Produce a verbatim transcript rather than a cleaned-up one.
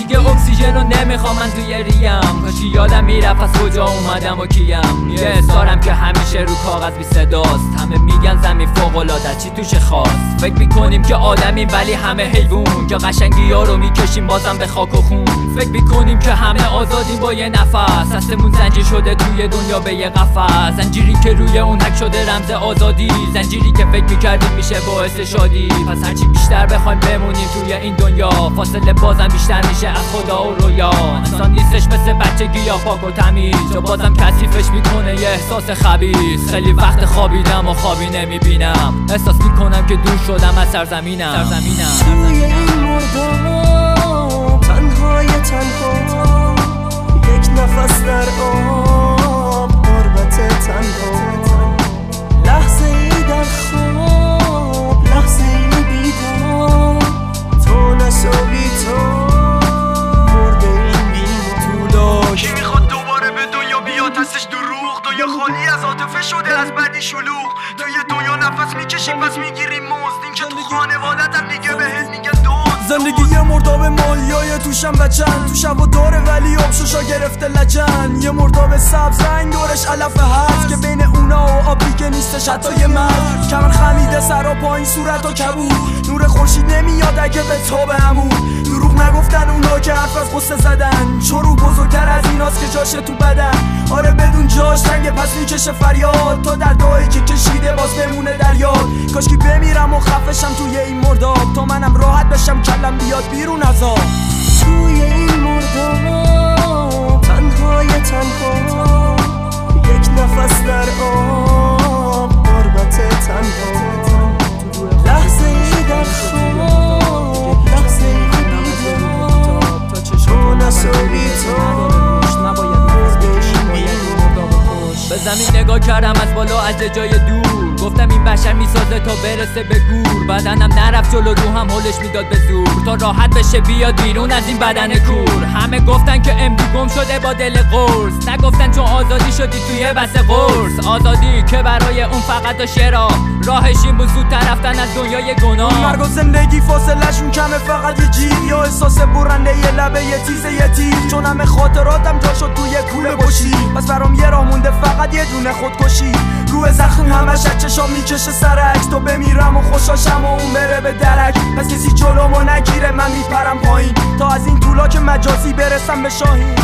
دیگه اکسیژن رو نمیخوام من توی ریم. کاشی یادم میرفت از کجا اومدم و کیم. یه احسارم که همیشه رو کاغذ بی صداست. همه میگن زمین فوق‌العاده چی توش خاص. فکر میکنیم که آدمیم ولی همه حیوان، که قشنگی ها رو میکشیم بازم به خاک و خون. فکر میکنیم که همه آزادیم با یه نفس، هستمون زنجیر شده توی دنیا به یه قفس. زنجیری که روی اون حک شده رمز آزادی، زنجیری که فکر میکردیم میشه باعث شادی. پس هرچی بیشتر بخوایم بمونیم توی این دنیا، فاصله بازم بیشتر میشه از خدا و رویا. انسان نیستش مثل بچگی یا پاک و تمیز، چون بازم کثیفش میکنه یه احساس خبیث. خیلی وقت خوابیدم و خوابی نمیبینم، احساس میکنم که دور شدم از سرزمینم. سرزمینم توی این مردم تنهای تنها، یک نفس در آب غربت تنها. لحظه ای در خواب، لحظه ای بیدار، تو نشوی تو مرده این بیمار. طولاش کی میخواد دوباره به دنیا بیاد هستش دروغ. دنیا خالی از عاطفه شده از بدی شلوغ. توی دنیا نفس میکشیم پس میگیریم مزد. این که تو خانوادت هم دیگه بهت میگن دوست. زندگی یه مرداب مالیای توشم بچن، تو شب و داره ولی آبشوشا گرفته لجن. یه مرداب سبز رنگ دورش علف هست، که بین اونا و آبی که نیستش حتی یه مرد. کمر خمیده سر و پایین صورت و کبود، نور خورشید نمیاد اگه به تاب همون. دروغ نگفتن اونا که حرف از غصه زدن، چون رو بزرگتر از ایناست که جاشه تو بدن. آره بدون جاش تنگه پس میکشه فریاد، تا در دعایی که کشیده باز بمونه در یاد. کاشکی بمیرم و خفشم توی این مرداب، تا منم راحت بشم کلم بیاد بیرون از آب. توی این مرداب تنهای تنها، یک نفس در آب غربت تنها. لحظه ای در خواب، لحظه ای بیدار، تو نشوی تو به زمین نگاه کردم از بالا از جای دور، گفتم این بشر میسازه تا برسه به گور. بدنم نرفت جلو، روحم هلش میداد به زور، تا راحت بشه بیاد بیرون از این بدن کور. همه گفتن که امدی گم شده با دل قرص، نگفتن چون آزادی شدی توی بس قرص. آزادی که برای اون فقط داشت راه، راهش این بود زودتر رفتن از دنیای گناه. مرگ و زندگی فاصله‌شون کمه فقط یه جیب، یا احساس برنده یه لبه یه تیزه یه تیر. چون همه خاطراتم جا شد توی کوله باشی، پس برام یه راه مونده فقط یه دونه خودکشی. روی زخم همش از چشام میکشه سرک، تو بمیرم و خوشاشم و اون بره به درک. پس کسی جلومو نگیره من میپرم پایین، تا از این طولا که مجازی برسم به شاهین.